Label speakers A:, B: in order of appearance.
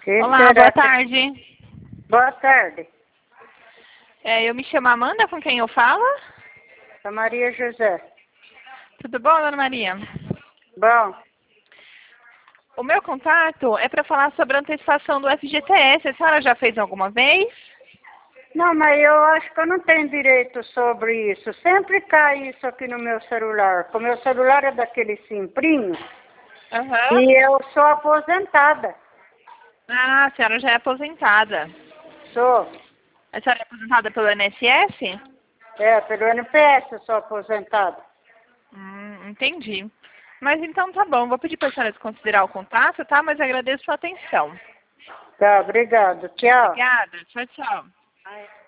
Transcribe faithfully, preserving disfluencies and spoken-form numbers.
A: Que
B: Olá,
A: será
B: boa
A: que-
B: tarde.
A: Boa tarde.
B: É, eu me chamo Amanda, com quem eu falo?
A: Sou Maria José.
B: Tudo bom, dona Maria?
A: Bom,
B: O meu contato é para falar sobre a antecipação do F G T S. A senhora já fez alguma vez?
A: não, mas eu acho que eu não tenho direito sobre isso. Sempre cai isso aqui no meu celular. O meu celular é daquele simprinho
B: Aham.
A: e eu sou aposentada.
B: Ah, a senhora já é aposentada.
A: Sou.
B: A senhora é aposentada pelo I N S S?
A: É, pelo N P S eu sou aposentada.
B: Hum, entendi. Mas então tá bom, vou pedir para a senhora desconsiderar o contato, tá? Mas agradeço a sua atenção.
A: Tá, obrigado. Tchau.
B: Obrigada. Tchau, tchau.
A: Ai.